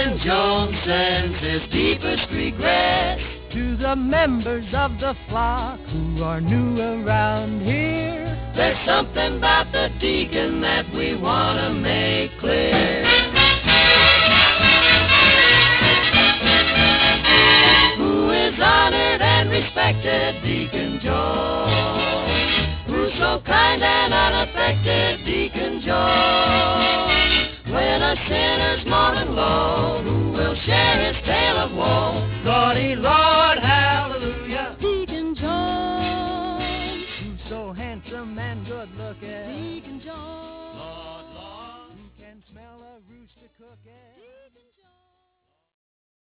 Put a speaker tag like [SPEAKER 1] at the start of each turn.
[SPEAKER 1] Deacon Jones sends his deepest regrets
[SPEAKER 2] to the members of the flock who are new around here.
[SPEAKER 1] There's something about the deacon that we want to make clear. Who is honored and respected? Deacon Jones. Who's so kind and unaffected? Deacon Jones. When a sinner's mourning low, who will share his tale of woe?
[SPEAKER 2] Lordy, Lord, hallelujah.
[SPEAKER 3] Deacon Jones.
[SPEAKER 2] Who's so handsome and good looking?
[SPEAKER 3] Deacon Jones.
[SPEAKER 2] Lord, Lord, who can smell a rooster cooking?
[SPEAKER 3] Deacon Jones.